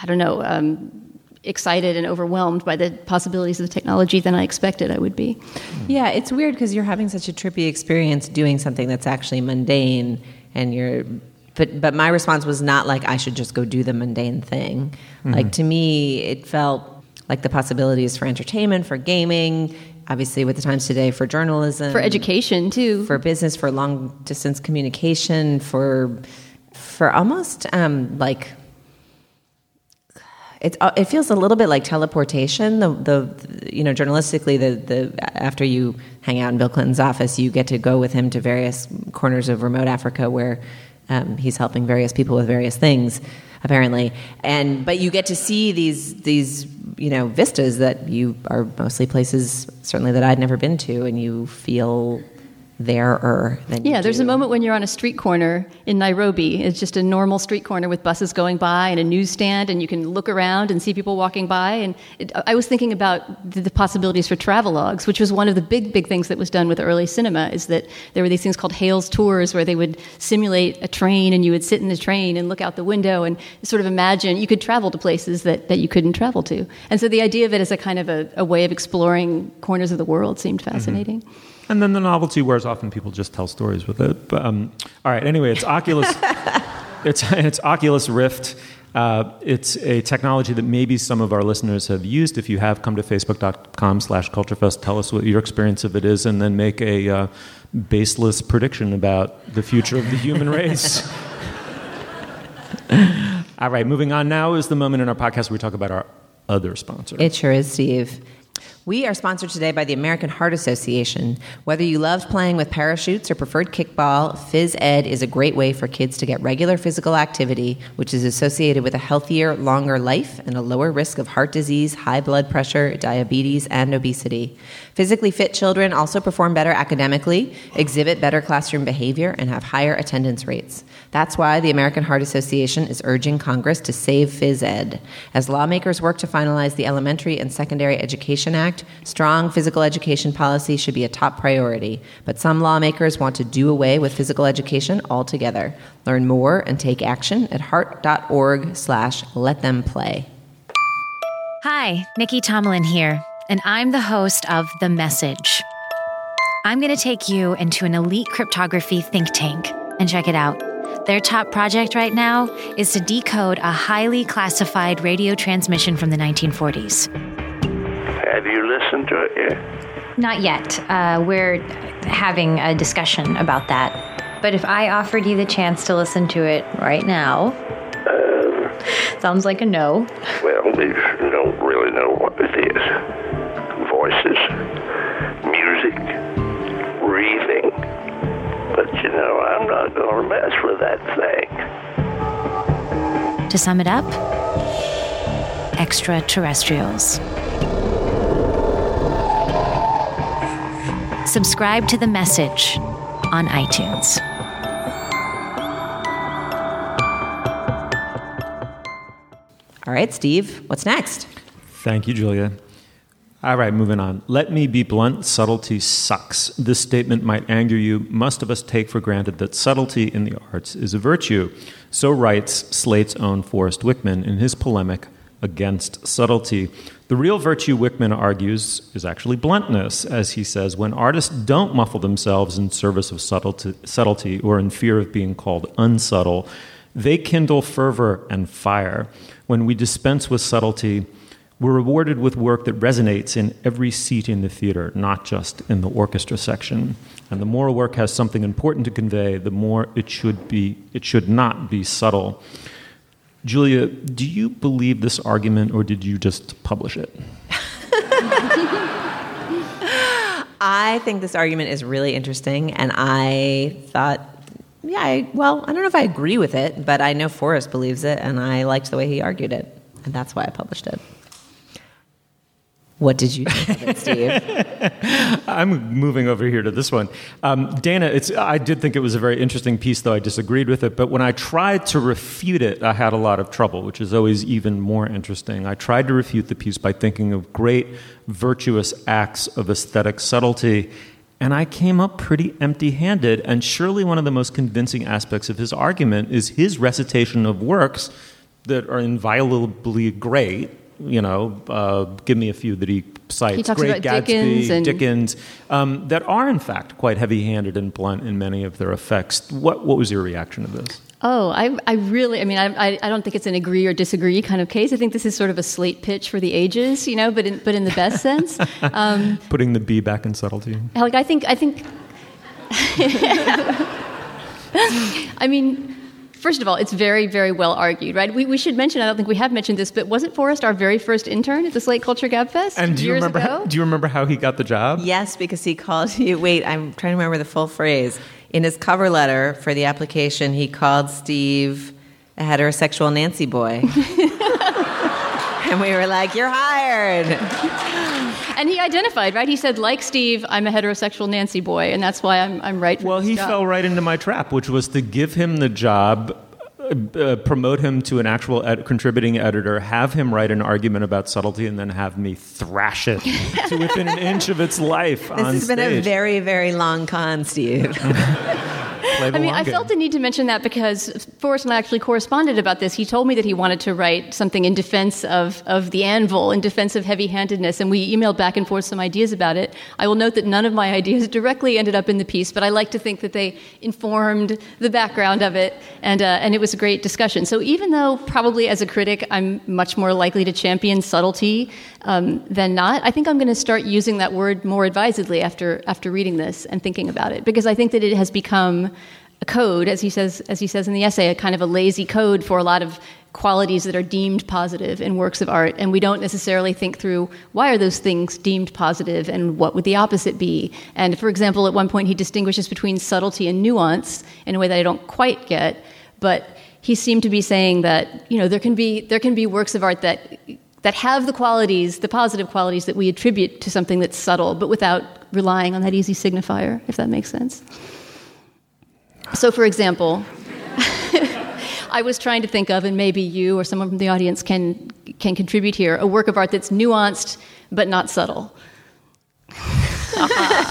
excited and overwhelmed by the possibilities of the technology than I expected I would be. Yeah, it's weird because you're having such a trippy experience doing something that's actually mundane, and But my response was not like I should just go do the mundane thing. Mm-hmm. Like, to me, it felt like the possibilities for entertainment, for gaming, obviously with the times today, for journalism. For education, too. For business, for long-distance communication, for almost it feels a little bit like teleportation. Journalistically, the after you hang out in Bill Clinton's office, you get to go with him to various corners of remote Africa where he's helping various people with various things, apparently. But you get to see these vistas that you are mostly places certainly that I'd never been to, and you feel there than you there's do. a moment when you're on a street corner in Nairobi. It's just a normal street corner with buses going by and a newsstand, and you can look around and see people walking by. And I was thinking about the possibilities for travelogues, which was one of the big things that was done with early cinema, is that there were these things called Hale's Tours where they would simulate a train, and you would sit in the train and look out the window and sort of imagine you could travel to places that you couldn't travel to. And so the idea of it as a kind of a way of exploring corners of the world seemed fascinating. Mm-hmm. And then the novelty wears off and people just tell stories with it. But, all right, anyway, it's Oculus. it's Oculus Rift. It's a technology that maybe some of our listeners have used. If you have, come to facebook.com/culturefest. Tell us what your experience of it is, and then make a baseless prediction about the future of the human race. All right, moving on. Now is the moment in our podcast where we talk about our other sponsor. It sure is, Steve. We are sponsored today by the American Heart Association. Whether you loved playing with parachutes or preferred kickball, Phys Ed is a great way for kids to get regular physical activity, which is associated with a healthier, longer life and a lower risk of heart disease, high blood pressure, diabetes, and obesity. Physically fit children also perform better academically, exhibit better classroom behavior, and have higher attendance rates. That's why the American Heart Association is urging Congress to save Phys Ed. As lawmakers work to finalize the Elementary and Secondary Education Act, strong physical education policy should be a top priority. But some lawmakers want to do away with physical education altogether. Learn more and take action at heart.org/letthemplay. Hi, Nikki Tomlin here, and I'm the host of The Message. I'm going to take you into an elite cryptography think tank, and check it out. Their top project right now is to decode a highly classified radio transmission from the 1940s. Have you listened to it yet? Not yet. We're having a discussion about that. But if I offered you the chance to listen to it right now... sounds like a no. Well, you don't really know what it is. Voices, music, breathing. But, I'm not going to mess with that thing. To sum it up, extraterrestrials. Subscribe to The Message on iTunes. All right, Steve, what's next? Thank you, Julia. All right, moving on. Let me be blunt, subtlety sucks. This statement might anger you. Most of us take for granted that subtlety in the arts is a virtue. So writes Slate's own Forrest Wickman in his polemic, against subtlety. The real virtue, Wickman argues, is actually bluntness, as he says, when artists don't muffle themselves in service of subtlety or in fear of being called unsubtle, they kindle fervor and fire. When we dispense with subtlety, we're rewarded with work that resonates in every seat in the theater, not just in the orchestra section. And the more a work has something important to convey, the more it should not be subtle. Julia, do you believe this argument, or did you just publish it? I think this argument is really interesting, and I thought, I don't know if I agree with it, but I know Forrest believes it, and I liked the way he argued it, and that's why I published it. What did you think of it, Steve? I'm moving over here to this one. Dana, I did think it was a very interesting piece, though I disagreed with it. But when I tried to refute it, I had a lot of trouble, which is always even more interesting. I tried to refute the piece by thinking of great virtuous acts of aesthetic subtlety, and I came up pretty empty-handed. And surely one of the most convincing aspects of his argument is his recitation of works that are inviolably great. Give me a few that he cites. He talks Great about Gatsby, Dickens that are, in fact, quite heavy-handed and blunt in many of their effects. What was your reaction to this? Oh, I don't think it's an agree or disagree kind of case. I think this is sort of a slate pitch for the ages, but in the best sense. Putting the B back in subtlety. I think. I mean, first of all, it's very, very well argued, right? We should mention, I don't think we have mentioned this, but wasn't Forrest our very first intern at the Slate Culture Gabfest and do you remember how he got the job? Yes, because he called you. Wait, I'm trying to remember the full phrase. In his cover letter for the application, he called Steve a heterosexual Nancy boy. And we were like, you're hired. And he identified, right? He said, like Steve, I'm a heterosexual Nancy boy, and that's why I'm right for this job. Fell right into my trap, which was to give him the job, promote him to an actual contributing editor, have him write an argument about subtlety, and then have me thrash it to within an inch of its life on stage. This has been a very, very long con, Steve. I felt the need to mention that because Forrest and I actually corresponded about this. He told me that he wanted to write something in defense of the anvil, in defense of heavy-handedness, and we emailed back and forth some ideas about it. I will note that none of my ideas directly ended up in the piece, but I like to think that they informed the background of it, and it was a great discussion. So even though probably as a critic I'm much more likely to champion subtlety than not, I think I'm going to start using that word more advisedly after reading this and thinking about it, because I think that it has become a code, as he says in the essay, a kind of a lazy code for a lot of qualities that are deemed positive in works of art, and we don't necessarily think through why are those things deemed positive and what would the opposite be. And for example, at one point he distinguishes between subtlety and nuance in a way that I don't quite get, but he seemed to be saying that there can be works of art that have the qualities, the positive qualities that we attribute to something that's subtle, but without relying on that easy signifier, if that makes sense. So, for example, I was trying to think of, and maybe you or someone from the audience can contribute here, a work of art that's nuanced but not subtle. All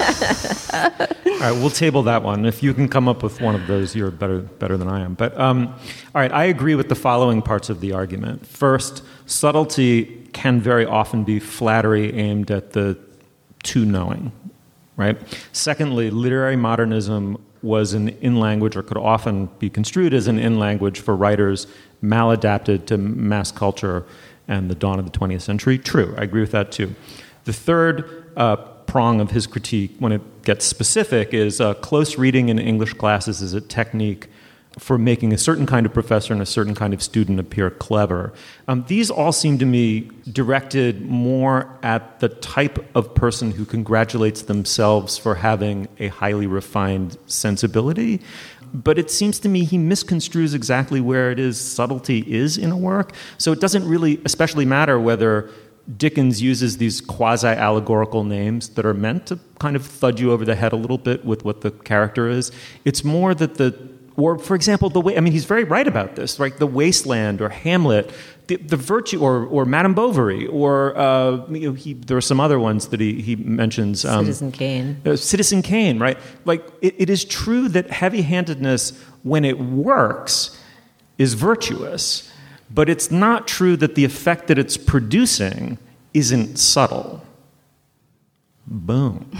right, we'll table that one. If you can come up with one of those, you're better than I am. But all right, I agree with the following parts of the argument. First, subtlety can very often be flattery aimed at the too knowing, right? Secondly, literary modernism was an in-language, or could often be construed as an in-language for writers maladapted to mass culture and the dawn of the 20th century. True, I agree with that too. The third prong of his critique, when it gets specific, is close reading in English classes is a technique for making a certain kind of professor and a certain kind of student appear clever. These all seem to me directed more at the type of person who congratulates themselves for having a highly refined sensibility. But it seems to me he misconstrues exactly where it is subtlety is in a work. So it doesn't really especially matter whether Dickens uses these quasi-allegorical names that are meant to kind of thud you over the head a little bit with what the character is. It's more that or, for example, he's very right about this, right? The Wasteland or Hamlet, the virtue, or Madame Bovary, or there are some other ones that he mentions. Citizen Kane. Citizen Kane, right? Like, it is true that heavy-handedness, when it works, is virtuous. But it's not true that the effect that it's producing isn't subtle. Boom.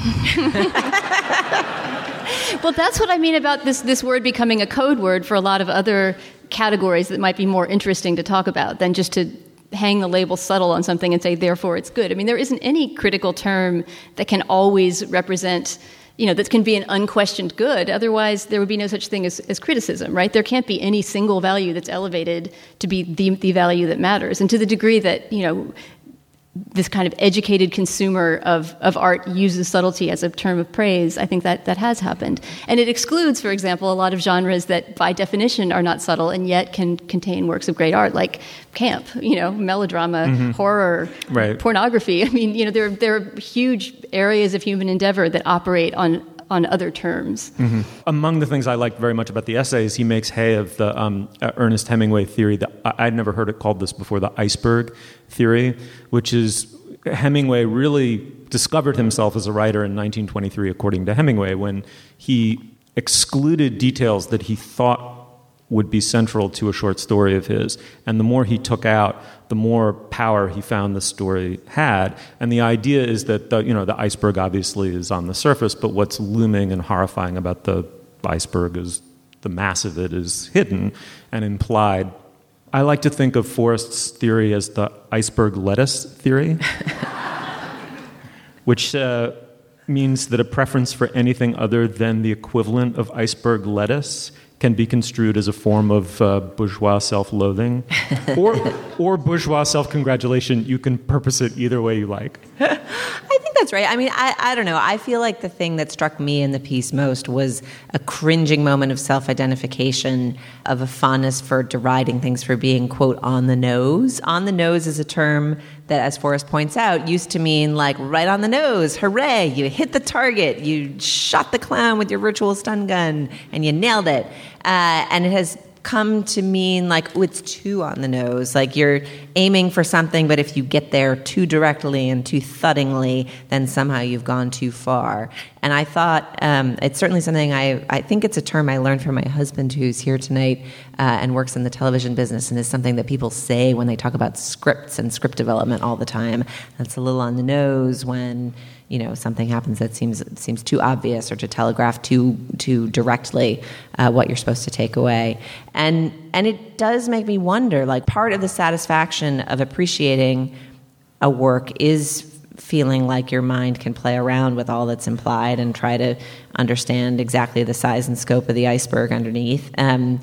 Well, that's what I mean about this word becoming a code word for a lot of other categories that might be more interesting to talk about than just to hang the label subtle on something and say, therefore it's good. I mean, there isn't any critical term that can always represent, that can be an unquestioned good. Otherwise, there would be no such thing as criticism, right? There can't be any single value that's elevated to be the value that matters. And to the degree that, this kind of educated consumer of art uses subtlety as a term of praise, I think that has happened. And it excludes, for example, a lot of genres that by definition are not subtle and yet can contain works of great art, like camp, melodrama, horror, pornography. I mean, there are huge areas of human endeavor that operate on other terms. Mm-hmm. Among the things I liked very much about the essays, he makes hay of the Ernest Hemingway theory. I'd never heard it called this before, the iceberg theory, which is Hemingway really discovered himself as a writer in 1923, according to Hemingway, when he excluded details that he thought would be central to a short story of his. And the more he took out, the more power he found the story had. And the idea is that the iceberg obviously is on the surface, but what's looming and horrifying about the iceberg is the mass of it is hidden and implied. I like to think of Forrest's theory as the iceberg lettuce theory, which means that a preference for anything other than the equivalent of iceberg lettuce can be construed as a form of bourgeois self-loathing or bourgeois self-congratulation. You can purpose it either way you like. I think that's right. I mean, I don't know. I feel like the thing that struck me in the piece most was a cringing moment of self-identification, of a fondness for deriding things for being, quote, on the nose. On the nose is a term that, as Forrest points out, used to mean like right on the nose, hooray, you hit the target, you shot the clown with your virtual stun gun, and you nailed it. And it has come to mean like, oh, it's too on the nose. Like you're aiming for something, but if you get there too directly and too thuddingly, then somehow you've gone too far. And I thought it's certainly something I think it's a term I learned from my husband, who's here tonight and works in the television business, and is something that people say when they talk about scripts and script development all the time. That's a little on the nose when something happens that seems too obvious, or to telegraph too directly what you're supposed to take away. And it does make me wonder, like, part of the satisfaction of appreciating a work is feeling like your mind can play around with all that's implied and try to understand exactly the size and scope of the iceberg underneath. And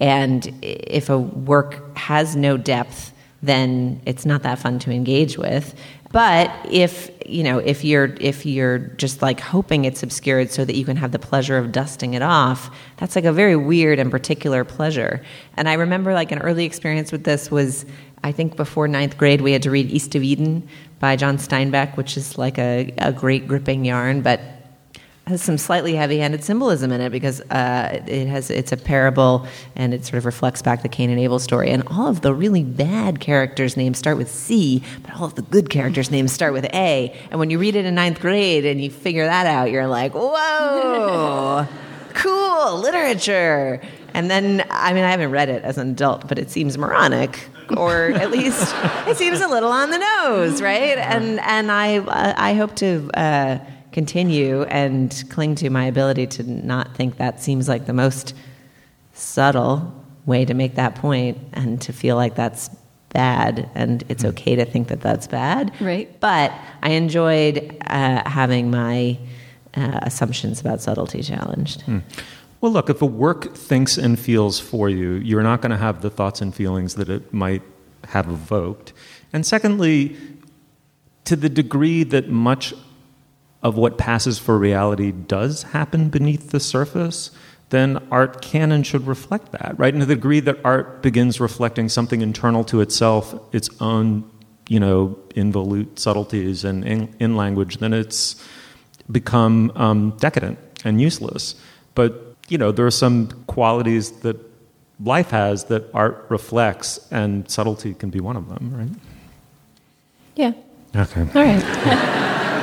if a work has no depth, then it's not that fun to engage with. But if you're just like hoping it's obscured so that you can have the pleasure of dusting it off, that's like a very weird and particular pleasure. And I remember like an early experience with this was, I think before 9th grade, we had to read East of Eden by John Steinbeck, which is like a great gripping yarn, but has some slightly heavy-handed symbolism in it because it's a parable, and it sort of reflects back the Cain and Abel story. And all of the really bad characters' names start with C, but all of the good characters' names start with A. And when you read it in 9th grade and you figure that out, you're like, whoa, cool, literature. And then, I mean, I haven't read it as an adult, but it seems moronic, or at least it seems a little on the nose, right? And I hope to continue and cling to my ability to not think that seems like the most subtle way to make that point, and to feel like that's bad, and it's okay to think that that's bad. Right. But I enjoyed having my assumptions about subtlety challenged. Well, look, if a work thinks and feels for you, you're not going to have the thoughts and feelings that it might have evoked. And secondly, to the degree that much of what passes for reality does happen beneath the surface, then art can and should reflect that, right? And to the degree that art begins reflecting something internal to itself, its own, involute subtleties and in language, then it's become decadent and useless. But, there are some qualities that life has that art reflects, and subtlety can be one of them, right? Yeah. Okay. All right.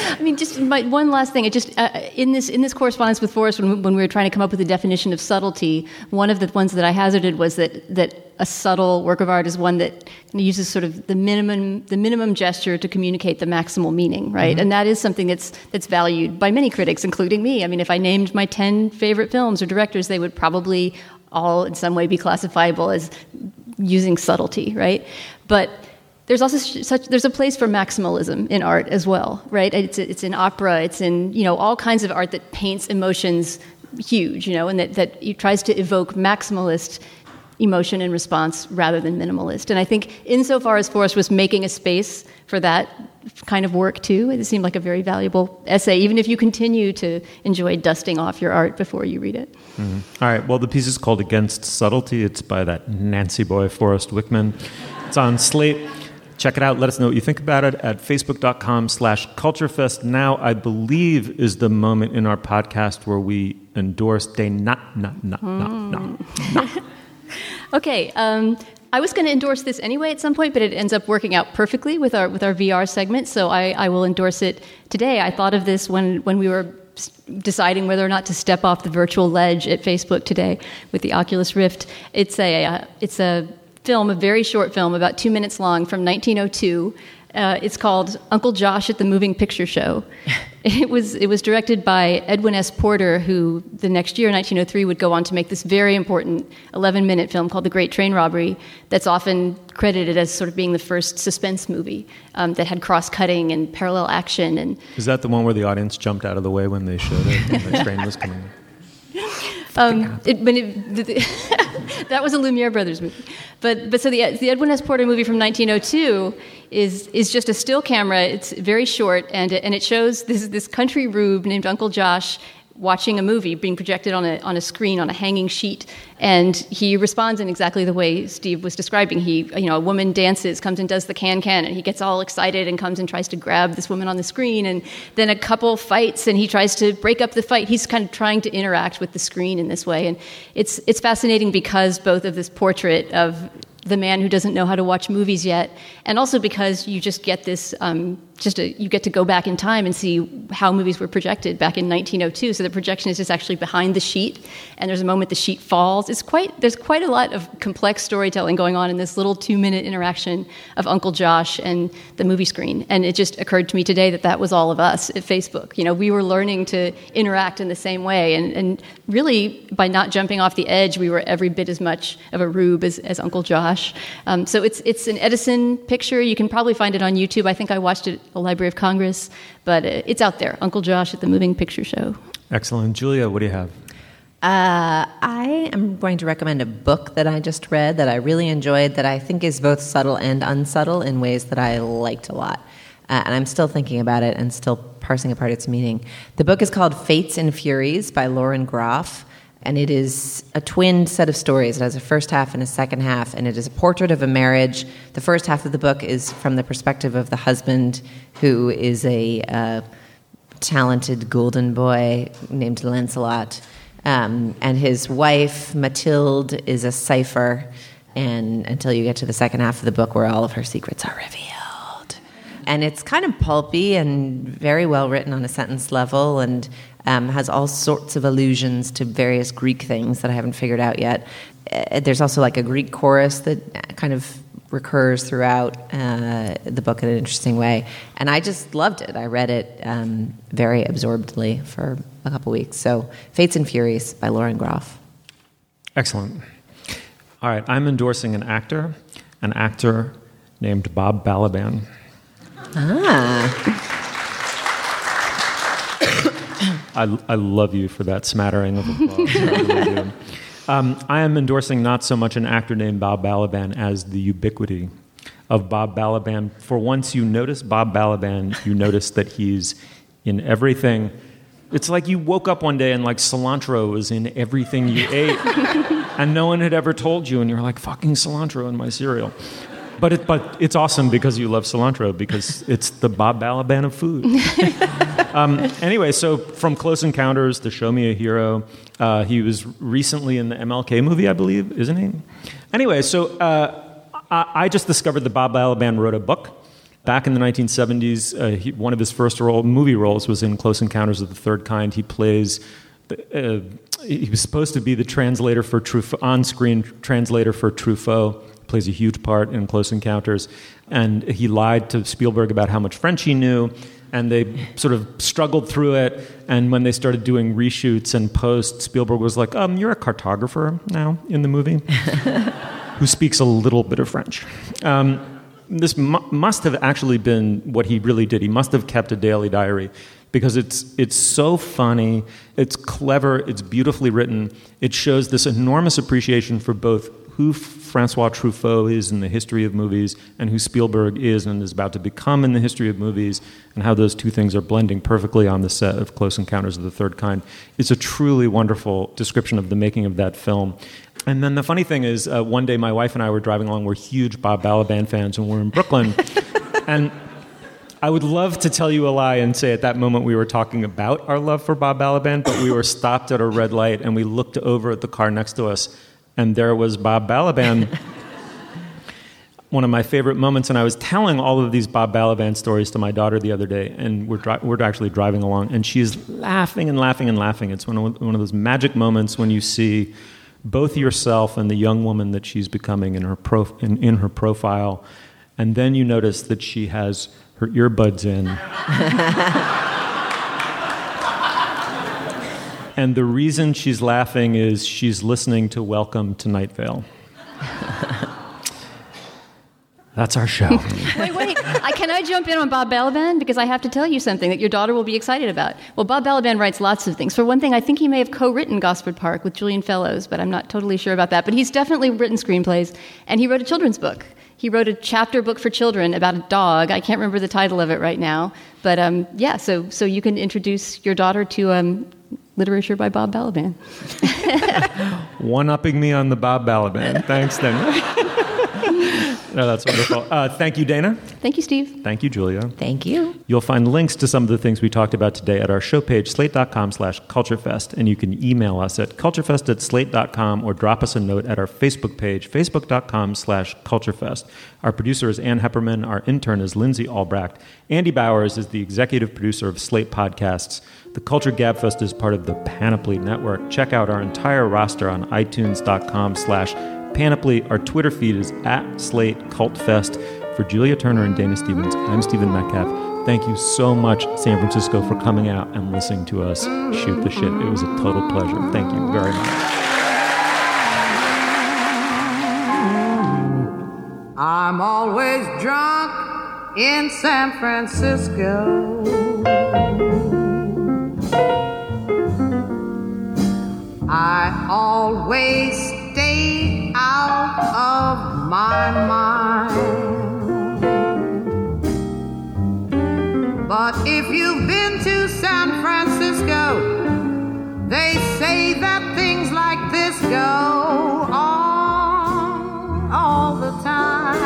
I mean, just one last thing. It just in this correspondence with Forrest, when we were trying to come up with a definition of subtlety, one of the ones that I hazarded was that a subtle work of art is one that uses sort of the minimum gesture to communicate the maximal meaning, right? Mm-hmm. And that is something that's valued by many critics, including me. I mean, if I named my 10 favorite films or directors, they would probably all in some way be classifiable as using subtlety, right? But there's also there's a place for maximalism in art as well, right? It's in opera, it's in all kinds of art that paints emotions huge, and that it tries to evoke maximalist emotion and response rather than minimalist. And I think insofar as Forrest was making a space for that kind of work too, it seemed like a very valuable essay, even if you continue to enjoy dusting off your art before you read it. Mm-hmm. All right, well, the piece is called Against Subtlety. It's by that Nancy boy, Forrest Wickman. It's on Slate. Check it out. Let us know what you think about it at facebook.com/culturefest. Now, I believe, is the moment in our podcast where we endorse Okay. I was going to endorse this anyway at some point, but it ends up working out perfectly with our VR segment, so I will endorse it today. I thought of this when we were deciding whether or not to step off the virtual ledge at Facebook today with the Oculus Rift. It's a film, a very short film, about 2 minutes long, from 1902. It's called Uncle Josh at the Moving Picture Show. It was directed by Edwin S. Porter, who the next year, 1903, would go on to make this very important 11-minute film called The Great Train Robbery, that's often credited as sort of being the first suspense movie that had cross-cutting and parallel action. And is that the one where the audience jumped out of the way when they showed it and the train was coming? That was a Lumiere Brothers movie. But so the Edwin S. Porter movie from 1902 is just a still camera. It's very short, and it shows this country rube named Uncle Josh watching a movie being projected on a screen on a hanging sheet, and he responds in exactly the way Steve was describing. A woman dances, comes and does the can, and he gets all excited and comes and tries to grab this woman on the screen, and then a couple fights, and he tries to break up the fight. He's kind of trying to interact with the screen in this way, and it's fascinating because both of this portrait of the man who doesn't know how to watch movies yet, and also because you just get this, you get to go back in time and see how movies were projected back in 1902. So the projection is just actually behind the sheet, and there's a moment the sheet falls. There's quite a lot of complex storytelling going on in this little 2-minute interaction of Uncle Josh and the movie screen. And it just occurred to me today that was all of us at Facebook. We were learning to interact in the same way, and really by not jumping off the edge, we were every bit as much of a rube as Uncle Josh. So it's an Edison picture. You can probably find it on YouTube. I think I watched it at the Library of Congress, but it's out there. Uncle Josh at the Moving Picture Show. Excellent. Julia, what do you have? I am going to recommend a book that I just read that I really enjoyed, that I think is both subtle and unsubtle in ways that I liked a lot. And I'm still thinking about it and still parsing apart its meaning. The book is called Fates and Furies by Lauren Groff. And it is a twin set of stories. It has a first half and a second half, and it is a portrait of a marriage. The first half of the book is from the perspective of the husband, who is a talented golden boy named Lancelot. And his wife, Mathilde, is a cipher, and until you get to the second half of the book where all of her secrets are revealed. And it's kind of pulpy and very well written on a sentence level, and has all sorts of allusions to various Greek things that I haven't figured out yet. There's also like a Greek chorus that kind of recurs throughout the book in an interesting way. And I just loved it. I read it very absorbedly for a couple weeks. So Fates and Furies by Lauren Groff. Excellent. All right, I'm endorsing an actor named Bob Balaban. I love you for that smattering of applause. I really do. I am endorsing not so much an actor named Bob Balaban as the ubiquity of Bob Balaban. For once you notice Bob Balaban, you notice that he's in everything. It's like you woke up one day and like cilantro was in everything you ate, and no one had ever told you, and you're like, fucking cilantro in my cereal. But it's awesome because you love cilantro, because it's the Bob Balaban of food. Anyway, so from Close Encounters to Show Me a Hero, he was recently in the MLK movie, I believe, isn't he? Anyway, so I just discovered that Bob Balaban wrote a book Back in the 1970s, one of his first movie roles was in Close Encounters of the Third Kind. He plays... he was supposed to be the translator for Truffaut, on-screen translator for Truffaut. Plays a huge part in Close Encounters. And he lied to Spielberg about how much French he knew. And they sort of struggled through it. And when they started doing reshoots and posts, Spielberg was like, you're a cartographer now in the movie who speaks a little bit of French. This must have actually been what he really did. He must have kept a daily diary because it's so funny, it's clever, it's beautifully written. It shows this enormous appreciation for both who Francois Truffaut is in the history of movies and who Spielberg is and is about to become in the history of movies, and how those two things are blending perfectly on the set of Close Encounters of the Third Kind. It's a truly wonderful description of the making of that film. And then the funny thing is, one day my wife and I were driving along. We're huge Bob Balaban fans, and we're in Brooklyn. And I would love to tell you a lie and say at that moment we were talking about our love for Bob Balaban, but we were stopped at a red light, and we looked over at the car next to us, and there was Bob Balaban. One of my favorite moments, and I was telling all of these Bob Balaban stories to my daughter the other day, and we're actually driving along, and she's laughing and laughing and laughing. It's one of those magic moments when you see both yourself and the young woman that she's becoming in her profile, and then you notice that she has her earbuds in. And the reason she's laughing is she's listening to Welcome to Night Vale. That's our show. Wait. Can I jump in on Bob Balaban? Because I have to tell you something that your daughter will be excited about. Well, Bob Balaban writes lots of things. For one thing, I think he may have co-written Gosford Park with Julian Fellowes, but I'm not totally sure about that. But he's definitely written screenplays, and he wrote a children's book. He wrote a chapter book for children about a dog. I can't remember the title of it right now. But so you can introduce your daughter to literature by Bob Balaban. One-upping me on the Bob Balaban. Thanks, Dana. No, that's wonderful. Thank you, Dana. Thank you, Steve. Thank you, Julia. Thank you. You'll find links to some of the things we talked about today at our show page, slate.com/culturefest, and you can email us at culturefest@slate.com or drop us a note at our Facebook page, facebook.com/culturefest. Our producer is Ann Hepperman. Our intern is Lindsay Albrecht. Andy Bowers is the executive producer of Slate Podcasts. The Culture Gabfest is part of the Panoply Network. Check out our entire roster on itunes.com/Panoply. Our Twitter feed is @SlateCultFest. For Julia Turner and Dana Stevens, I'm Stephen Metcalf. Thank you so much, San Francisco, for coming out and listening to us shoot the shit. It was a total pleasure. Thank you very much. I'm always drunk in San Francisco. I always stay out of my mind. But if you've been to San Francisco, they say that things like this go on all the time.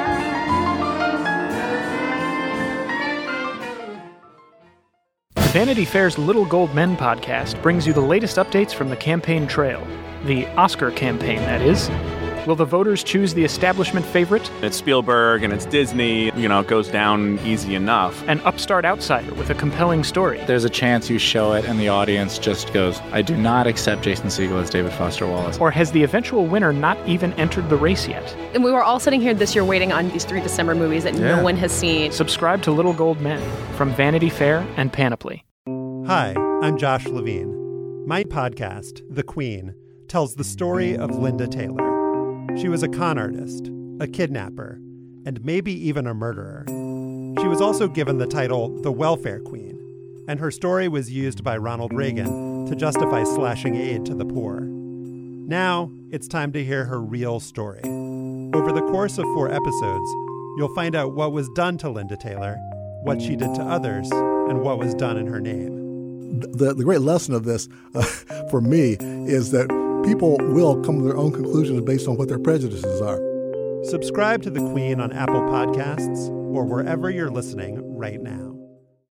Vanity Fair's Little Gold Men podcast brings you the latest updates from the campaign trail. The Oscar campaign, that is. Will the voters choose the establishment favorite? It's Spielberg and it's Disney. It goes down easy enough. An upstart outsider with a compelling story. There's a chance you show it and the audience just goes, I do not accept Jason Segel as David Foster Wallace. Or has the eventual winner not even entered the race yet? And we were all sitting here this year waiting on these 3 December movies that no one has seen. Subscribe to Little Gold Men from Vanity Fair and Panoply. Hi, I'm Josh Levine. My podcast, The Queen, tells the story of Linda Taylor. She was a con artist, a kidnapper, and maybe even a murderer. She was also given the title the Welfare Queen, and her story was used by Ronald Reagan to justify slashing aid to the poor. Now, it's time to hear her real story. Over the course of 4 episodes, you'll find out what was done to Linda Taylor, what she did to others, and what was done in her name. The great lesson of this, for me, is that people will come to their own conclusions based on what their prejudices are. Subscribe to The Queen on Apple Podcasts or wherever you're listening right now.